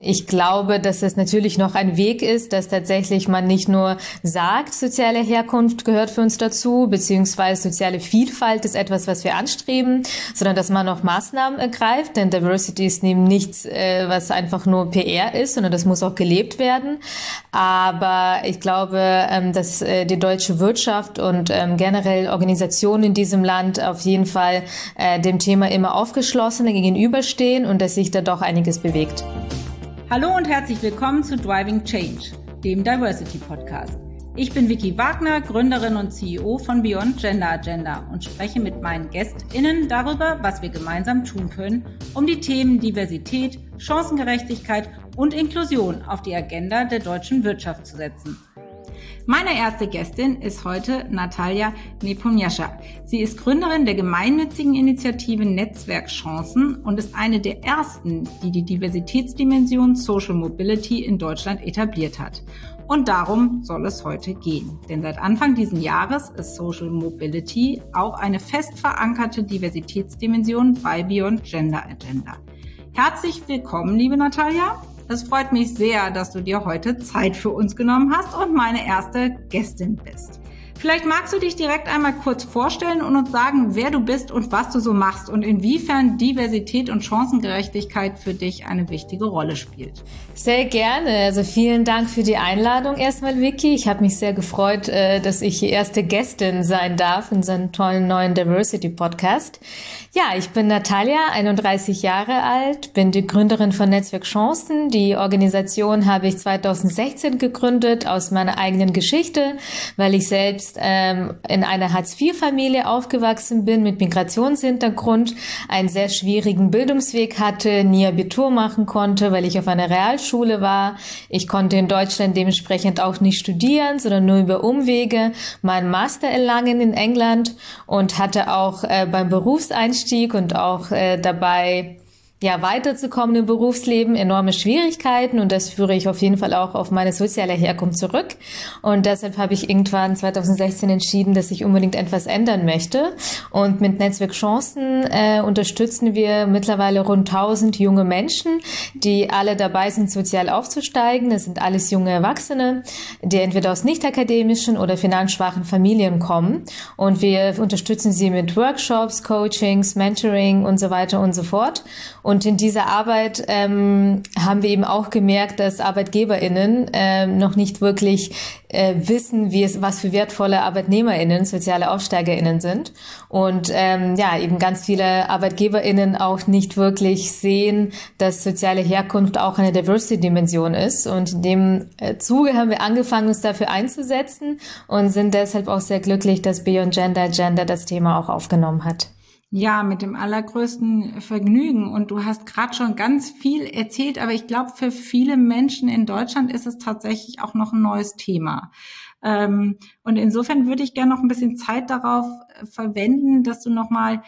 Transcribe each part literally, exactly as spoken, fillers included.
Ich glaube, dass es natürlich noch ein Weg ist, dass tatsächlich man nicht nur sagt, soziale Herkunft gehört für uns dazu, beziehungsweise soziale Vielfalt ist etwas, was wir anstreben, sondern dass man auch Maßnahmen ergreift, denn Diversity ist eben nichts, äh, was einfach nur P R ist, sondern das muss auch gelebt werden. Aber ich glaube, ähm, dass äh, die deutsche Wirtschaft und ähm, generell Organisationen in diesem Land auf jeden Fall äh, dem Thema immer aufgeschlossener gegenüberstehen und dass sich da doch einiges bewegt. Hallo und herzlich willkommen zu Driving Change, dem Diversity Podcast. Ich bin Vicky Wagner, Gründerin und C E O von Beyond Gender Agenda und spreche mit meinen GästInnen darüber, was wir gemeinsam tun können, um die Themen Diversität, Chancengerechtigkeit und Inklusion auf die Agenda der deutschen Wirtschaft zu setzen. Meine erste Gästin ist heute Natalia Nepomniaschak. Sie ist Gründerin der gemeinnützigen Initiative Netzwerk Chancen und ist eine der ersten, die die Diversitätsdimension Social Mobility in Deutschland etabliert hat. Und darum soll es heute gehen. Denn seit Anfang dieses Jahres ist Social Mobility auch eine fest verankerte Diversitätsdimension bei Beyond Gender Agenda. Herzlich willkommen, liebe Natalia. Es freut mich sehr, dass du dir heute Zeit für uns genommen hast und meine erste Gästin bist. Vielleicht magst du dich direkt einmal kurz vorstellen und uns sagen, wer du bist und was du so machst und inwiefern Diversität und Chancengerechtigkeit für dich eine wichtige Rolle spielt. Sehr gerne. Also vielen Dank für die Einladung erstmal, Vicky. Ich habe mich sehr gefreut, dass ich die erste Gästin sein darf in so einem tollen neuen Diversity-Podcast. Ja, ich bin Natalia, einunddreißig Jahre alt, bin die Gründerin von Netzwerk Chancen. Die Organisation habe ich zweitausendsechzehn gegründet aus meiner eigenen Geschichte, weil ich selbst ähm, in einer Hartz vier Familie aufgewachsen bin mit Migrationshintergrund, einen sehr schwierigen Bildungsweg hatte, nie Abitur machen konnte, weil ich auf einer Realschule war. Ich konnte in Deutschland dementsprechend auch nicht studieren, sondern nur über Umwege meinen Master erlangen in England und hatte auch äh, beim Berufseinstieg und auch äh, dabei ja weiterzukommen im Berufsleben enorme Schwierigkeiten und das führe ich auf jeden Fall auch auf meine soziale Herkunft zurück und deshalb habe ich irgendwann zweitausendsechzehn entschieden, dass ich unbedingt etwas ändern möchte und mit Netzwerk Chancen äh, unterstützen wir mittlerweile rund tausend junge Menschen, die alle dabei sind, sozial aufzusteigen. Das sind alles junge Erwachsene, die entweder aus nicht akademischen oder finanzschwachen Familien kommen und wir unterstützen sie mit Workshops, Coachings, Mentoring und so weiter und so fort. Und in dieser Arbeit ähm, haben wir eben auch gemerkt, dass ArbeitgeberInnen ähm, noch nicht wirklich äh, wissen, wie es, was für wertvolle ArbeitnehmerInnen, soziale AufsteigerInnen sind. Und ähm, ja, eben ganz viele ArbeitgeberInnen auch nicht wirklich sehen, dass soziale Herkunft auch eine Diversity-Dimension ist. Und in dem äh, Zuge haben wir angefangen, uns dafür einzusetzen und sind deshalb auch sehr glücklich, dass Beyond Gender Agenda das Thema auch aufgenommen hat. Ja, mit dem allergrößten Vergnügen. Und du hast gerade schon ganz viel erzählt, aber ich glaube, für viele Menschen in Deutschland ist es tatsächlich auch noch ein neues Thema. Und insofern würde ich gerne noch ein bisschen Zeit darauf verwenden, dass du nochmal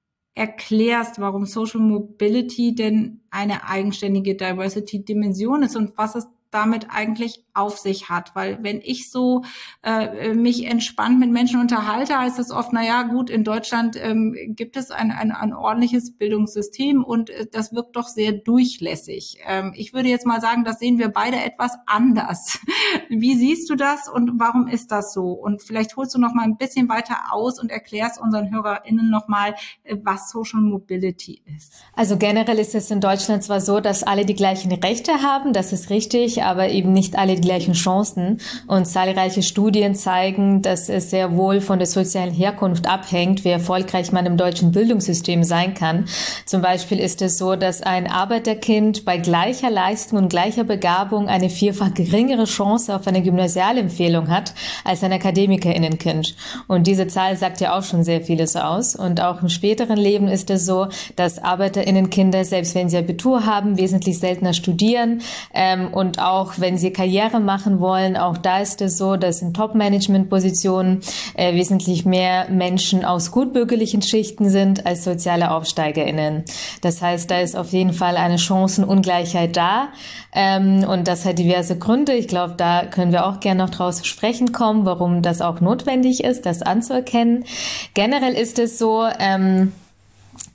erklärst, warum Social Mobility denn eine eigenständige Diversity-Dimension ist und was es damit eigentlich auf sich hat, weil wenn ich so äh, mich entspannt mit Menschen unterhalte, heißt es oft, na ja, gut, in Deutschland ähm, gibt es ein, ein, ein ordentliches Bildungssystem und äh, das wirkt doch sehr durchlässig. Ähm, ich würde jetzt mal sagen, das sehen wir beide etwas anders. Wie siehst du das und warum ist das so? Und vielleicht holst du noch mal ein bisschen weiter aus und erklärst unseren HörerInnen noch mal, äh, was Social Mobility ist. Also generell ist es in Deutschland zwar so, dass alle die gleichen Rechte haben, das ist richtig, aber eben nicht alle die gleichen Chancen. Und zahlreiche Studien zeigen, dass es sehr wohl von der sozialen Herkunft abhängt, wie erfolgreich man im deutschen Bildungssystem sein kann. Zum Beispiel ist es so, dass ein Arbeiterkind bei gleicher Leistung und gleicher Begabung eine vierfach geringere Chance auf eine Gymnasialempfehlung hat als ein AkademikerInnenkind. Und diese Zahl sagt ja auch schon sehr vieles aus. Und auch im späteren Leben ist es so, dass ArbeiterInnenkinder, selbst wenn sie Abitur haben, wesentlich seltener studieren ähm, und auch wenn sie Karriere machen wollen, auch da ist es so, dass in Top-Management-Positionen äh, wesentlich mehr Menschen aus gutbürgerlichen Schichten sind als soziale AufsteigerInnen. Das heißt, da ist auf jeden Fall eine Chancenungleichheit da ähm, und das hat diverse Gründe. Ich glaube, da können wir auch gerne noch draus sprechen kommen, warum das auch notwendig ist, das anzuerkennen. Generell ist es so, ähm,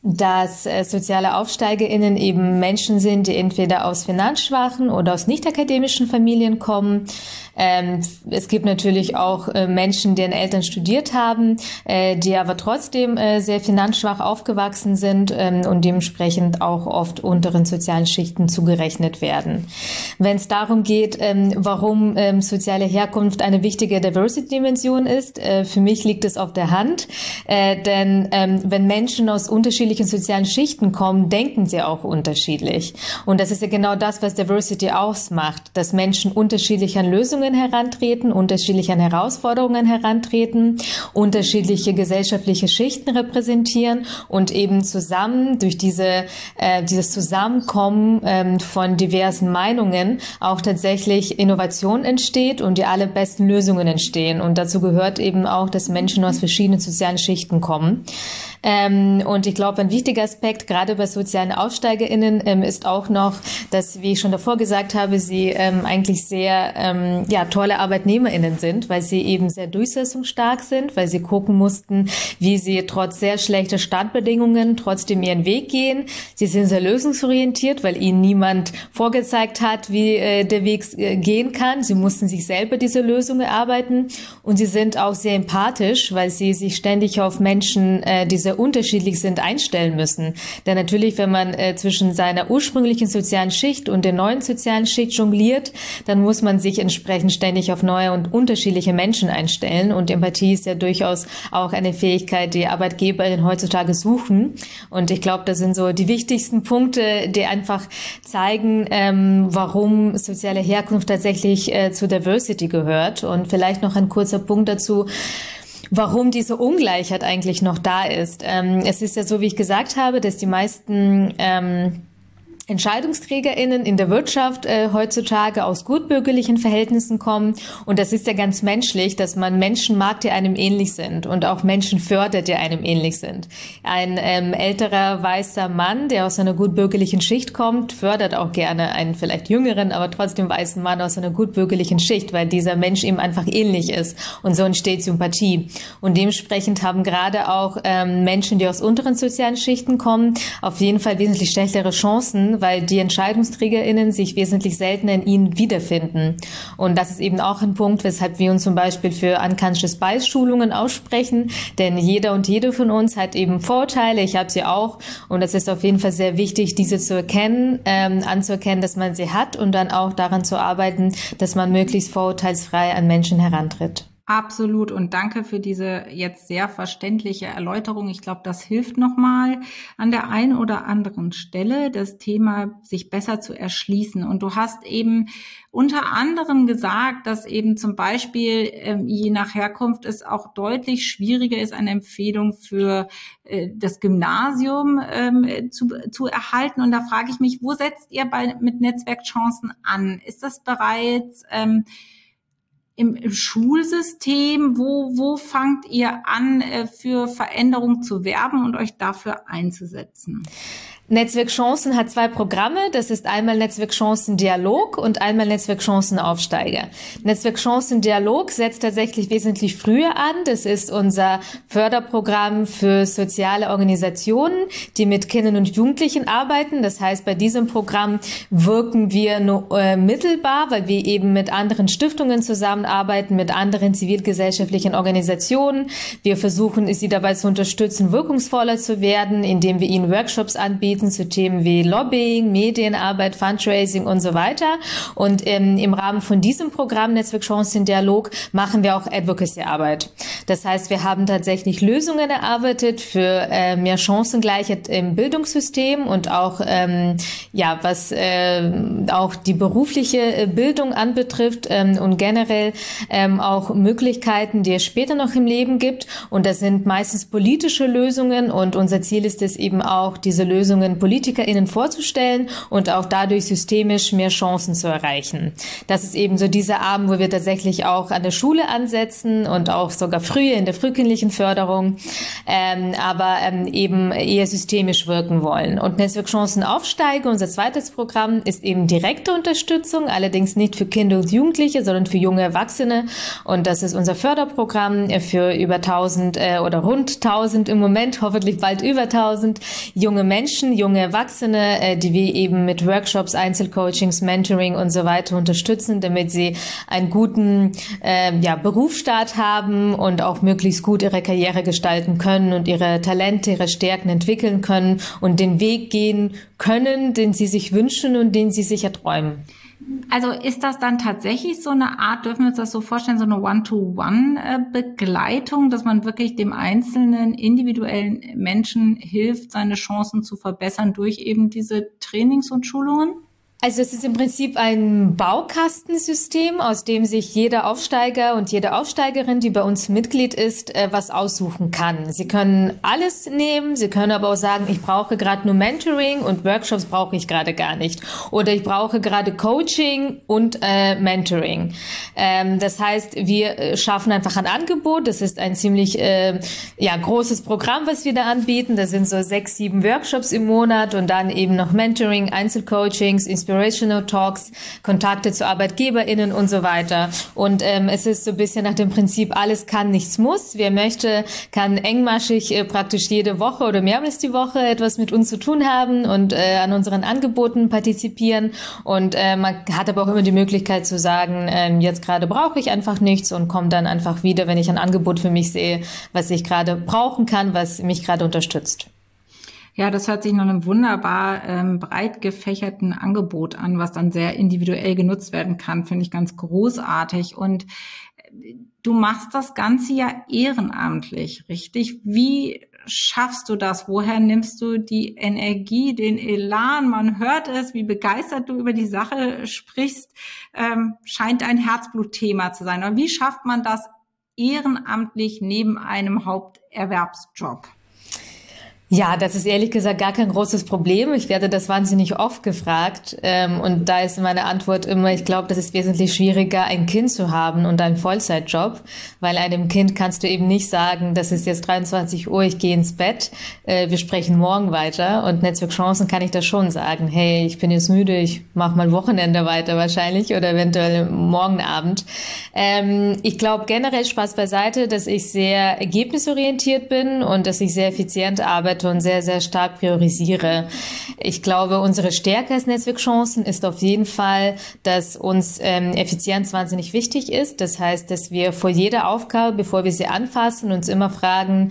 dass äh, soziale AufsteigerInnen eben Menschen sind, die entweder aus finanzschwachen oder aus nicht akademischen Familien kommen. Ähm, es gibt natürlich auch äh, Menschen, deren Eltern studiert haben, äh, die aber trotzdem äh, sehr finanzschwach aufgewachsen sind ähm, und dementsprechend auch oft unteren sozialen Schichten zugerechnet werden. Wenn es darum geht, ähm, warum ähm, soziale Herkunft eine wichtige Diversity-Dimension ist, äh, für mich liegt es auf der Hand, äh, denn ähm, wenn Menschen aus unterschiedlichen sozialen Schichten kommen, denken sie auch unterschiedlich. Und das ist ja genau das, was Diversity ausmacht, dass Menschen unterschiedlich an Lösungen herantreten, unterschiedlich an Herausforderungen herantreten, unterschiedliche gesellschaftliche Schichten repräsentieren und eben zusammen durch diese äh, dieses Zusammenkommen ähm, von diversen Meinungen auch tatsächlich Innovation entsteht und die allerbesten Lösungen entstehen. Und dazu gehört eben auch, dass Menschen aus verschiedenen sozialen Schichten kommen. Ähm, und ich glaube, ein wichtiger Aspekt, gerade bei sozialen AufsteigerInnen, ähm, ist auch noch, dass, wie ich schon davor gesagt habe, sie ähm, eigentlich sehr ähm, ja tolle ArbeitnehmerInnen sind, weil sie eben sehr durchsetzungsstark sind, weil sie gucken mussten, wie sie trotz sehr schlechter Startbedingungen trotzdem ihren Weg gehen. Sie sind sehr lösungsorientiert, weil ihnen niemand vorgezeigt hat, wie äh, der Weg äh, gehen kann. Sie mussten sich selber diese Lösung erarbeiten und sie sind auch sehr empathisch, weil sie sich ständig auf Menschen, äh, die sehr unterschiedlich sind, einstellen müssen. Denn natürlich, wenn man äh, zwischen seiner ursprünglichen sozialen Schicht und der neuen sozialen Schicht jongliert, dann muss man sich entsprechend ständig auf neue und unterschiedliche Menschen einstellen. Und Empathie ist ja durchaus auch eine Fähigkeit, die ArbeitgeberInnen heutzutage suchen. Und ich glaube, das sind so die wichtigsten Punkte, die einfach zeigen, ähm, warum soziale Herkunft tatsächlich äh, zu Diversity gehört. Und vielleicht noch ein kurzer Punkt dazu, warum diese Ungleichheit eigentlich noch da ist. Ähm, es ist ja so, wie ich gesagt habe, dass die meisten ähm, EntscheidungsträgerInnen in der Wirtschaft äh, heutzutage aus gutbürgerlichen Verhältnissen kommen. Und das ist ja ganz menschlich, dass man Menschen mag, die einem ähnlich sind und auch Menschen fördert, die einem ähnlich sind. Ein ähm, älterer, weißer Mann, der aus einer gutbürgerlichen Schicht kommt, fördert auch gerne einen vielleicht jüngeren, aber trotzdem weißen Mann aus einer gutbürgerlichen Schicht, weil dieser Mensch ihm einfach ähnlich ist. Und so entsteht Sympathie. Und dementsprechend haben gerade auch ähm, Menschen, die aus unteren sozialen Schichten kommen, auf jeden Fall wesentlich schlechtere Chancen, weil die EntscheidungsträgerInnen sich wesentlich seltener in ihnen wiederfinden. Und das ist eben auch ein Punkt, weshalb wir uns zum Beispiel für Unconscious Bias Schulungen aussprechen, denn jeder und jede von uns hat eben Vorurteile, ich habe sie auch, und es ist auf jeden Fall sehr wichtig, diese zu erkennen, ähm, anzuerkennen, dass man sie hat und dann auch daran zu arbeiten, dass man möglichst vorurteilsfrei an Menschen herantritt. Absolut, und danke für diese jetzt sehr verständliche Erläuterung. Ich glaube, das hilft nochmal an der einen oder anderen Stelle, das Thema sich besser zu erschließen. Und du hast eben unter anderem gesagt, dass eben zum Beispiel ähm, je nach Herkunft es auch deutlich schwieriger ist, eine Empfehlung für äh, das Gymnasium ähm, zu, zu erhalten. Und da frage ich mich, wo setzt ihr bei mit Netzwerkchancen an? Ist das bereits ähm, Im, im Schulsystem, wo, wo fangt ihr an, äh, für Veränderung zu werben und euch dafür einzusetzen? Netzwerkchancen hat zwei Programme. Das ist einmal Netzwerkchancen Dialog und einmal Netzwerkchancen Aufsteiger. Netzwerkchancen Dialog setzt tatsächlich wesentlich früher an. Das ist unser Förderprogramm für soziale Organisationen, die mit Kindern und Jugendlichen arbeiten. Das heißt, bei diesem Programm wirken wir nur äh, mittelbar, weil wir eben mit anderen Stiftungen zusammenarbeiten, mit anderen zivilgesellschaftlichen Organisationen. Wir versuchen, sie dabei zu unterstützen, wirkungsvoller zu werden, indem wir ihnen Workshops anbieten zu Themen wie Lobbying, Medienarbeit, Fundraising und so weiter. Und ähm, im Rahmen von diesem Programm Netzwerkchancen Dialog machen wir auch Advocacy-Arbeit. Das heißt, wir haben tatsächlich Lösungen erarbeitet für äh, mehr Chancengleichheit im Bildungssystem und auch ähm, ja, was äh, auch die berufliche Bildung anbetrifft ähm, und generell ähm, auch Möglichkeiten, die es später noch im Leben gibt. Und das sind meistens politische Lösungen und unser Ziel ist es eben auch, diese Lösungen jungen PolitikerInnen vorzustellen und auch dadurch systemisch mehr Chancen zu erreichen. Das ist eben so dieser Arm, wo wir tatsächlich auch an der Schule ansetzen und auch sogar früher in der frühkindlichen Förderung, ähm, aber ähm, eben eher systemisch wirken wollen. Und Netzwerk Chancen Aufsteiger, unser zweites Programm, ist eben direkte Unterstützung, allerdings nicht für Kinder und Jugendliche, sondern für junge Erwachsene. Und das ist unser Förderprogramm für über tausend äh, oder rund tausend im Moment, hoffentlich bald über tausend junge Menschen, junge Erwachsene, äh, die wir eben mit Workshops, Einzelcoachings, Mentoring und so weiter unterstützen, damit sie einen guten äh, ja, Berufsstart haben und auch möglichst gut ihre Karriere gestalten können und ihre Talente, ihre Stärken entwickeln können und den Weg gehen können, den sie sich wünschen und den sie sich erträumen. Also ist das dann tatsächlich so eine Art, dürfen wir uns das so vorstellen, so eine One-to-One-Begleitung, dass man wirklich dem einzelnen individuellen Menschen hilft, seine Chancen zu verbessern durch eben diese Trainings und Schulungen? Also es ist im Prinzip ein Baukastensystem, aus dem sich jeder Aufsteiger und jede Aufsteigerin, die bei uns Mitglied ist, was aussuchen kann. Sie können alles nehmen, sie können aber auch sagen, ich brauche gerade nur Mentoring und Workshops brauche ich gerade gar nicht. Oder ich brauche gerade Coaching und äh, Mentoring. Ähm, das heißt, wir schaffen einfach ein Angebot. Das ist ein ziemlich äh, ja großes Programm, was wir da anbieten. Das sind so sechs, sieben Workshops im Monat und dann eben noch Mentoring, Einzelcoachings, Inspiration Inspirational Talks, Kontakte zu ArbeitgeberInnen und so weiter. Und ähm, es ist so ein bisschen nach dem Prinzip, alles kann, nichts muss. Wer möchte, kann engmaschig äh, praktisch jede Woche oder mehrmals die Woche etwas mit uns zu tun haben und äh, an unseren Angeboten partizipieren. Und äh, man hat aber auch immer die Möglichkeit zu sagen, äh, jetzt gerade brauche ich einfach nichts und komme dann einfach wieder, wenn ich ein Angebot für mich sehe, was ich gerade brauchen kann, was mich gerade unterstützt. Ja, das hört sich nach einem wunderbar ähm, breit gefächerten Angebot an, was dann sehr individuell genutzt werden kann, finde ich ganz großartig. Und du machst das Ganze ja ehrenamtlich, richtig? Wie schaffst du das? Woher nimmst du die Energie, den Elan? Man hört es, wie begeistert du über die Sache sprichst. Ähm, scheint ein Herzblutthema zu sein. Aber wie schafft man das ehrenamtlich neben einem Haupterwerbsjob? Ja, das ist ehrlich gesagt gar kein großes Problem. Ich werde das wahnsinnig oft gefragt. Ähm, und da ist meine Antwort immer, ich glaube, das ist wesentlich schwieriger, ein Kind zu haben und einen Vollzeitjob. Weil einem Kind kannst du eben nicht sagen, das ist jetzt dreiundzwanzig Uhr, ich gehe ins Bett, äh, wir sprechen morgen weiter. Und Netzwerk Chancen kann ich das schon sagen. Hey, ich bin jetzt müde, ich mache mal Wochenende weiter wahrscheinlich oder eventuell morgen Abend. Ähm, ich glaube generell, Spaß beiseite, dass ich sehr ergebnisorientiert bin und dass ich sehr effizient arbeite und sehr, sehr stark priorisiere. Ich glaube, unsere Stärke als Netzwerk Chancen ist auf jeden Fall, dass uns ähm, Effizienz wahnsinnig wichtig ist. Das heißt, dass wir vor jeder Aufgabe, bevor wir sie anfassen, uns immer fragen,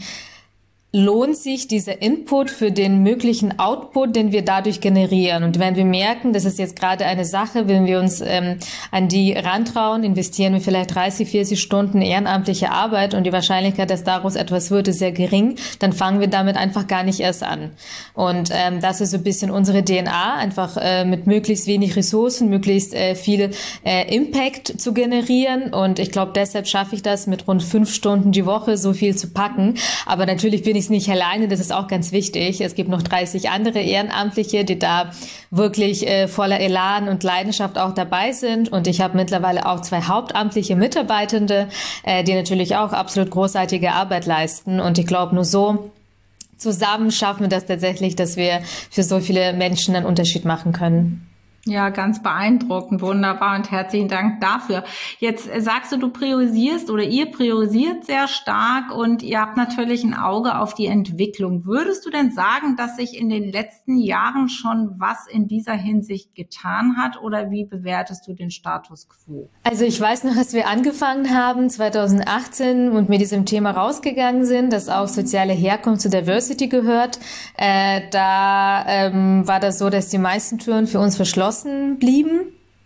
lohnt sich dieser Input für den möglichen Output, den wir dadurch generieren. Und wenn wir merken, das ist jetzt gerade eine Sache, wenn wir uns ähm, an die rantrauen, investieren wir vielleicht dreißig, vierzig Stunden ehrenamtliche Arbeit und die Wahrscheinlichkeit, dass daraus etwas wird, ist sehr gering, dann fangen wir damit einfach gar nicht erst an. Und ähm, das ist so ein bisschen unsere D N A, einfach äh, mit möglichst wenig Ressourcen, möglichst äh, viel äh, Impact zu generieren. Und ich glaube, deshalb schaffe ich das, mit rund fünf Stunden die Woche so viel zu packen. Aber natürlich bin ich nicht alleine, das ist auch ganz wichtig. Es gibt noch dreißig andere Ehrenamtliche, die da wirklich äh, voller Elan und Leidenschaft auch dabei sind. Und ich habe mittlerweile auch zwei hauptamtliche Mitarbeitende, äh, die natürlich auch absolut großartige Arbeit leisten. Und ich glaube, nur so zusammen schaffen wir das tatsächlich, dass wir für so viele Menschen einen Unterschied machen können. Ja, ganz beeindruckend, wunderbar und herzlichen Dank dafür. Jetzt sagst du, du priorisierst oder ihr priorisiert sehr stark und ihr habt natürlich ein Auge auf die Entwicklung. Würdest du denn sagen, dass sich in den letzten Jahren schon was in dieser Hinsicht getan hat oder wie bewertest du den Status quo? Also ich weiß noch, als wir angefangen haben, zwanzig achtzehn und mit diesem Thema rausgegangen sind, dass auch soziale Herkunft zu Diversity gehört, äh, da ähm, war das so, dass die meisten Türen für uns verschlossen blieben.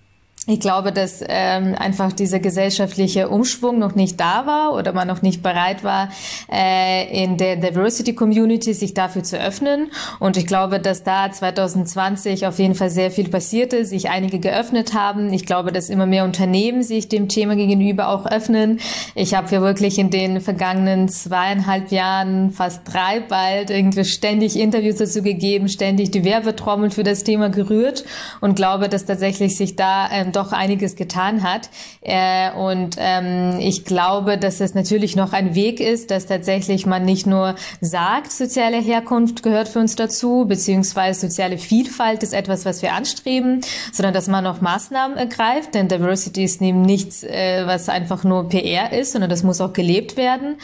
Ich glaube, dass ähm, einfach dieser gesellschaftliche Umschwung noch nicht da war oder man noch nicht bereit war, äh, in der Diversity Community sich dafür zu öffnen. Und ich glaube, dass da zwanzig zwanzig auf jeden Fall sehr viel passierte, sich einige geöffnet haben. Ich glaube, dass immer mehr Unternehmen sich dem Thema gegenüber auch öffnen. Ich habe ja wirklich in den vergangenen zweieinhalb Jahren, fast drei bald, irgendwie ständig Interviews dazu gegeben, ständig die Werbetrommel für das Thema gerührt und glaube, dass tatsächlich sich da ähm, doch einiges getan hat. Äh, und ähm, ich glaube, dass es natürlich noch ein Weg ist, dass tatsächlich man nicht nur sagt, soziale Herkunft gehört für uns dazu, beziehungsweise soziale Vielfalt ist etwas, was wir anstreben, sondern dass man auch Maßnahmen ergreift, denn Diversity ist eben nichts, äh, was einfach nur P R ist, sondern das muss auch gelebt werden.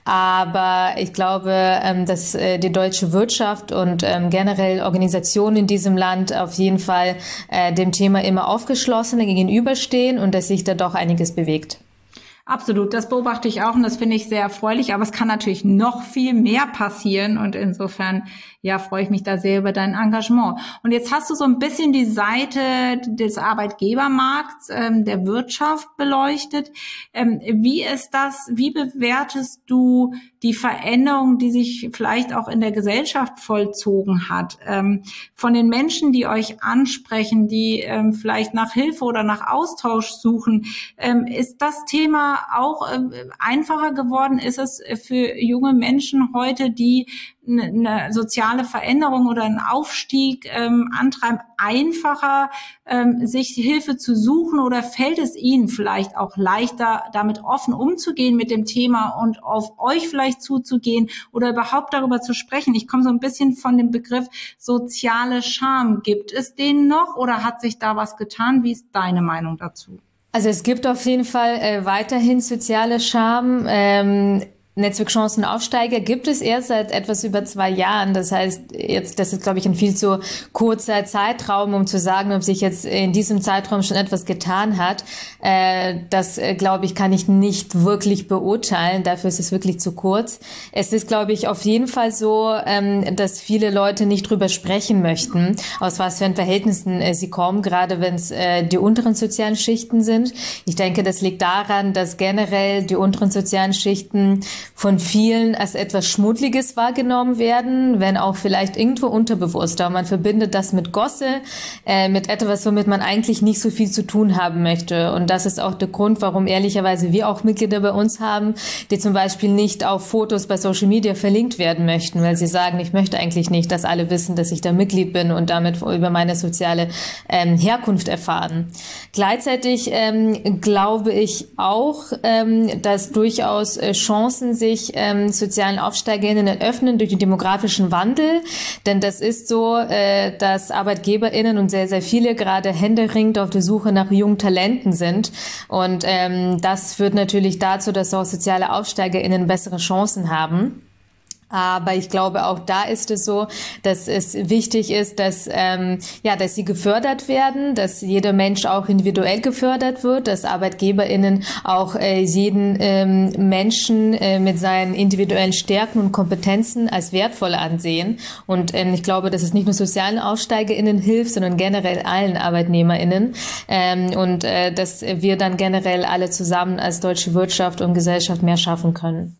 Aber ich glaube, ähm, dass äh, die deutsche Wirtschaft und ähm, generell Organisationen in diesem Land auf jeden Fall äh, dem Thema immer aufgeschlossen gegenüberstehen und dass sich da doch einiges bewegt. Absolut, das beobachte ich auch und das finde ich sehr erfreulich, aber es kann natürlich noch viel mehr passieren und insofern, ja, freue ich mich da sehr über dein Engagement. Und jetzt hast du so ein bisschen die Seite des Arbeitgebermarkts, ähm, der Wirtschaft beleuchtet. Ähm, wie ist das, wie bewertest du die Veränderung, die sich vielleicht auch in der Gesellschaft vollzogen hat? Ähm, von den Menschen, die euch ansprechen, die ähm, vielleicht nach Hilfe oder nach Austausch suchen, ähm, ist das Thema auch äh, einfacher geworden? Ist es für junge Menschen heute, die eine soziale Veränderung oder einen Aufstieg ähm, antreiben, einfacher, ähm, sich Hilfe zu suchen, oder fällt es ihnen vielleicht auch leichter, damit offen umzugehen mit dem Thema und auf euch vielleicht zuzugehen oder überhaupt darüber zu sprechen? Ich komme so ein bisschen von dem Begriff soziale Scham. Gibt es den noch oder hat sich da was getan? Wie ist deine Meinung dazu? Also es gibt auf jeden Fall äh, weiterhin soziale Scham. Ähm, Netzwerkchancenaufsteiger gibt es erst seit etwas über zwei Jahren. Das heißt, jetzt, das ist, glaube ich, ein viel zu kurzer Zeitraum, um zu sagen, ob sich jetzt in diesem Zeitraum schon etwas getan hat. Äh, das, äh, glaube ich, kann ich nicht wirklich beurteilen. Dafür ist es wirklich zu kurz. Es ist, glaube ich, auf jeden Fall so, ähm, dass viele Leute nicht drüber sprechen möchten, aus was für Verhältnissen äh, sie kommen, gerade wenn es äh, die unteren sozialen Schichten sind. Ich denke, das liegt daran, dass generell die unteren sozialen Schichten von vielen als etwas Schmuddeliges wahrgenommen werden, wenn auch vielleicht irgendwo unterbewusst. Aber man verbindet das mit Gosse, äh, mit etwas, womit man eigentlich nicht so viel zu tun haben möchte. Und das ist auch der Grund, warum ehrlicherweise wir auch Mitglieder bei uns haben, die zum Beispiel nicht auf Fotos bei Social Media verlinkt werden möchten, weil sie sagen, ich möchte eigentlich nicht, dass alle wissen, dass ich da Mitglied bin und damit über meine soziale ähm, Herkunft erfahren. Gleichzeitig ähm, glaube ich auch, ähm, dass durchaus äh, Chancen sich ähm, sozialen AufsteigerInnen eröffnen durch den demografischen Wandel. Denn das ist so, äh, dass ArbeitgeberInnen und sehr, sehr viele gerade händeringend auf der Suche nach jungen Talenten sind. Und ähm, das führt natürlich dazu, dass auch soziale AufsteigerInnen bessere Chancen haben. Aber ich glaube, auch da ist es so, dass es wichtig ist, dass ähm, ja, dass sie gefördert werden, dass jeder Mensch auch individuell gefördert wird, dass ArbeitgeberInnen auch äh, jeden ähm, Menschen äh, mit seinen individuellen Stärken und Kompetenzen als wertvoll ansehen. Und ähm, ich glaube, dass es nicht nur sozialen AufsteigerInnen hilft, sondern generell allen ArbeitnehmerInnen. Ähm, und äh, dass wir dann generell alle zusammen als deutsche Wirtschaft und Gesellschaft mehr schaffen können.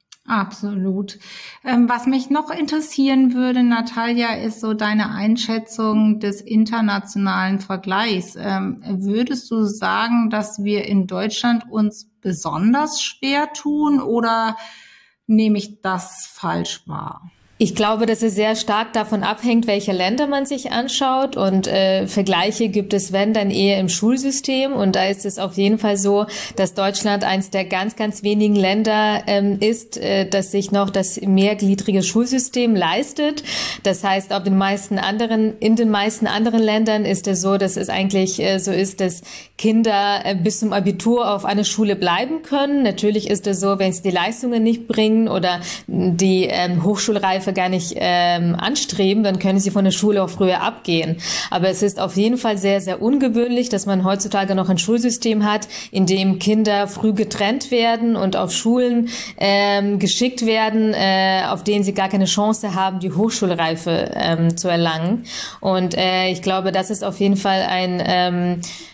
Absolut. Ähm, was mich noch interessieren würde, Natalia, ist so deine Einschätzung des internationalen Vergleichs. Ähm, würdest du sagen, dass wir in Deutschland uns besonders schwer tun, oder nehme ich das falsch wahr? Ich glaube, dass es sehr stark davon abhängt, welche Länder man sich anschaut, und äh, Vergleiche gibt es, wenn, dann eher im Schulsystem, und da ist es auf jeden Fall so, dass Deutschland eins der ganz, ganz wenigen Länder ähm, ist, äh, das sich noch das mehrgliedrige Schulsystem leistet. Das heißt, auf den meisten anderen, in den meisten anderen Ländern ist es so, dass es eigentlich äh, so ist, dass Kinder äh, bis zum Abitur auf einer Schule bleiben können. Natürlich ist es so, wenn sie die Leistungen nicht bringen oder die ähm, Hochschulreife gar nicht ähm, anstreben, dann können sie von der Schule auch früher abgehen. Aber es ist auf jeden Fall sehr, sehr ungewöhnlich, dass man heutzutage noch ein Schulsystem hat, in dem Kinder früh getrennt werden und auf Schulen ähm, geschickt werden, äh, auf denen sie gar keine Chance haben, die Hochschulreife ähm, zu erlangen. Und äh, ich glaube, das ist auf jeden Fall ein ähm,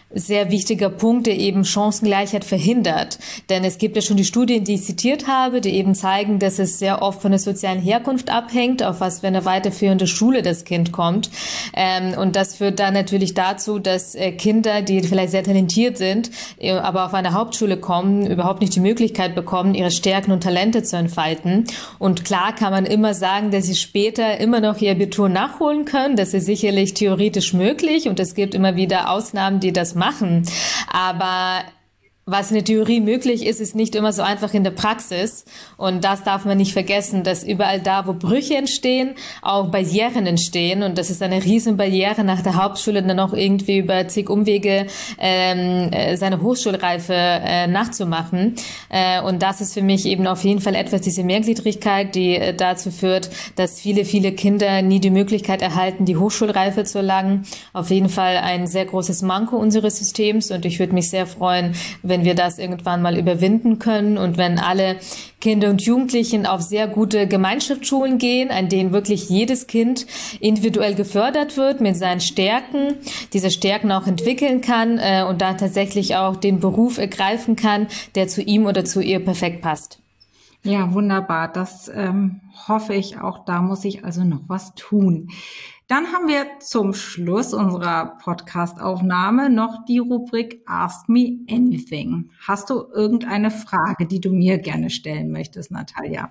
sehr wichtiger Punkt, der eben Chancengleichheit verhindert. Denn es gibt ja schon die Studien, die ich zitiert habe, die eben zeigen, dass es sehr oft von der sozialen Herkunft abhängt, auf was für eine weiterführende Schule das Kind kommt. Ähm, und das führt dann natürlich dazu, dass äh, Kinder, die vielleicht sehr talentiert sind, äh, aber auf eine Hauptschule kommen, überhaupt nicht die Möglichkeit bekommen, ihre Stärken und Talente zu entfalten. Und klar kann man immer sagen, dass sie später immer noch ihr Abitur nachholen können. Das ist sicherlich theoretisch möglich und es gibt immer wieder Ausnahmen, die das machen. machen. Aber was in der Theorie möglich ist, ist nicht immer so einfach in der Praxis. Und das darf man nicht vergessen, dass überall da, wo Brüche entstehen, auch Barrieren entstehen. Und das ist eine riesen Barriere, nach der Hauptschule dann auch irgendwie über zig Umwege ähm, seine Hochschulreife äh, nachzumachen. Äh, und das ist für mich eben auf jeden Fall etwas, diese Mehrgliedrigkeit, die äh, dazu führt, dass viele, viele Kinder nie die Möglichkeit erhalten, die Hochschulreife zu erlangen. Auf jeden Fall ein sehr großes Manko unseres Systems. Und ich würde mich sehr freuen, wenn wenn wir das irgendwann mal überwinden können und wenn alle Kinder und Jugendlichen auf sehr gute Gemeinschaftsschulen gehen, an denen wirklich jedes Kind individuell gefördert wird mit seinen Stärken, diese Stärken auch entwickeln kann äh, und da tatsächlich auch den Beruf ergreifen kann, der zu ihm oder zu ihr perfekt passt. Ja, wunderbar. Das ähm, hoffe ich auch. Da muss ich also noch was tun. Dann haben wir zum Schluss unserer Podcast-Aufnahme noch die Rubrik Ask Me Anything. Hast du irgendeine Frage, die du mir gerne stellen möchtest, Natalia?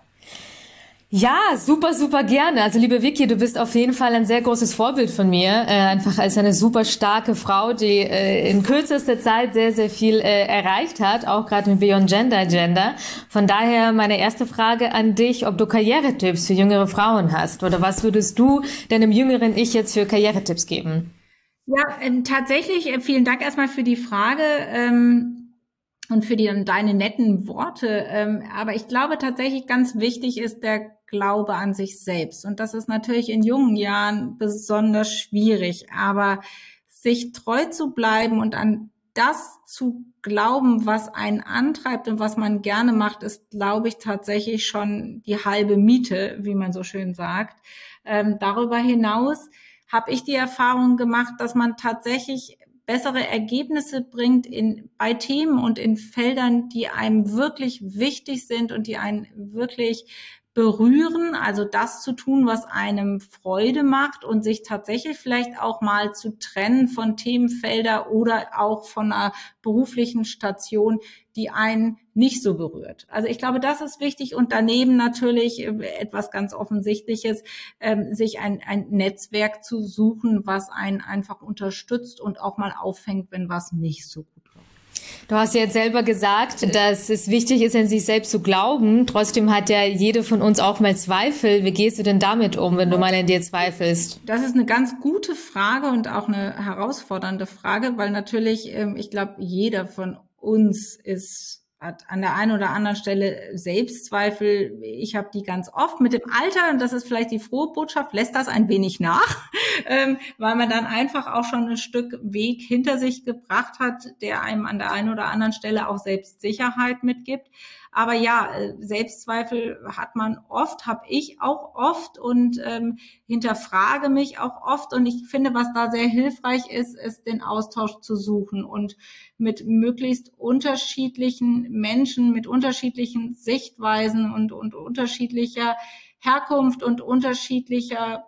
Ja, super, super gerne. Also liebe Vicky, du bist auf jeden Fall ein sehr großes Vorbild von mir. Äh, einfach als eine super starke Frau, die äh, in kürzester Zeit sehr, sehr viel äh, erreicht hat, auch gerade mit Beyond Gender Agenda. Von daher meine erste Frage an dich, ob du Karrieretipps für jüngere Frauen hast oder was würdest du deinem jüngeren Ich jetzt für Karrieretipps geben? Ja, ähm, tatsächlich, äh, vielen Dank erstmal für die Frage. Ähm Und für die, deine netten Worte. Ähm, aber ich glaube tatsächlich ganz wichtig ist der Glaube an sich selbst. Und das ist natürlich in jungen Jahren besonders schwierig. Aber sich treu zu bleiben und an das zu glauben, was einen antreibt und was man gerne macht, ist, glaube ich, tatsächlich schon die halbe Miete, wie man so schön sagt. Ähm, darüber hinaus habe ich die Erfahrung gemacht, dass man tatsächlich bessere Ergebnisse bringt in, bei Themen und in Feldern, die einem wirklich wichtig sind und die einen wirklich berühren, also das zu tun, was einem Freude macht und sich tatsächlich vielleicht auch mal zu trennen von Themenfelder oder auch von einer beruflichen Station, die einen nicht so berührt. Also ich glaube, das ist wichtig und daneben natürlich etwas ganz Offensichtliches, ähm, sich ein, ein Netzwerk zu suchen, was einen einfach unterstützt und auch mal auffängt, wenn was nicht so gut läuft. Du hast ja jetzt selber gesagt, dass es wichtig ist, an sich selbst zu glauben. Trotzdem hat ja jede von uns auch mal Zweifel. Wie gehst du denn damit um, wenn du mal an dir zweifelst? Das ist eine ganz gute Frage und auch eine herausfordernde Frage, weil natürlich, ich glaube, jeder von uns ist hat an der einen oder anderen Stelle Selbstzweifel. Ich habe die ganz oft mit dem Alter, und das ist vielleicht die frohe Botschaft, lässt das ein wenig nach, ähm, weil man dann einfach auch schon ein Stück Weg hinter sich gebracht hat, der einem an der einen oder anderen Stelle auch Selbstsicherheit mitgibt. Aber ja, Selbstzweifel hat man oft, habe ich auch oft und ähm, hinterfrage mich auch oft. Und ich finde, was da sehr hilfreich ist, ist den Austausch zu suchen und mit möglichst unterschiedlichen Menschen, mit unterschiedlichen Sichtweisen und, und unterschiedlicher Herkunft und unterschiedlicher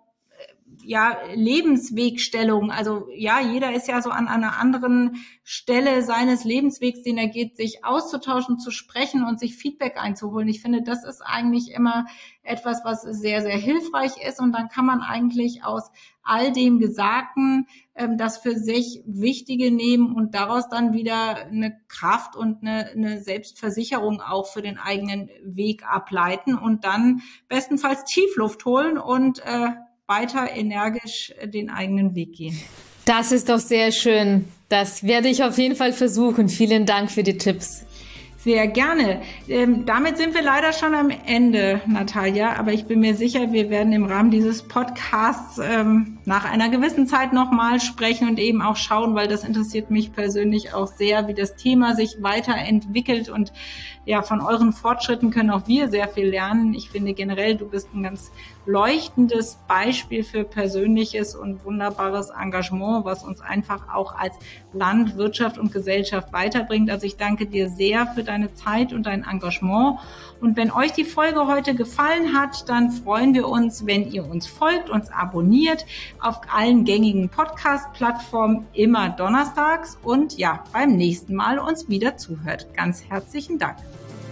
ja, Lebenswegstellung. Also ja, jeder ist ja so an einer anderen Stelle seines Lebenswegs, den er geht, sich auszutauschen, zu sprechen und sich Feedback einzuholen. Ich finde, das ist eigentlich immer etwas, was sehr, sehr hilfreich ist. Und dann kann man eigentlich aus all dem Gesagten ähm, das für sich Wichtige nehmen und daraus dann wieder eine Kraft und eine, eine Selbstversicherung auch für den eigenen Weg ableiten und dann bestenfalls Tiefluft holen und äh, weiter energisch den eigenen Weg gehen. Das ist doch sehr schön. Das werde ich auf jeden Fall versuchen. Vielen Dank für die Tipps. Sehr gerne. Ähm, damit sind wir leider schon am Ende, Natalia, aber ich bin mir sicher, wir werden im Rahmen dieses Podcasts ähm, nach einer gewissen Zeit nochmal sprechen und eben auch schauen, weil das interessiert mich persönlich auch sehr, wie das Thema sich weiterentwickelt und ja, von euren Fortschritten können auch wir sehr viel lernen. Ich finde generell, du bist ein ganz leuchtendes Beispiel für persönliches und wunderbares Engagement, was uns einfach auch als Land, Wirtschaft und Gesellschaft weiterbringt. Also ich danke dir sehr für deine Zeit und dein Engagement. Und wenn euch die Folge heute gefallen hat, dann freuen wir uns, wenn ihr uns folgt, uns abonniert auf allen gängigen Podcast-Plattformen, immer donnerstags und ja, beim nächsten Mal uns wieder zuhört. Ganz herzlichen Dank.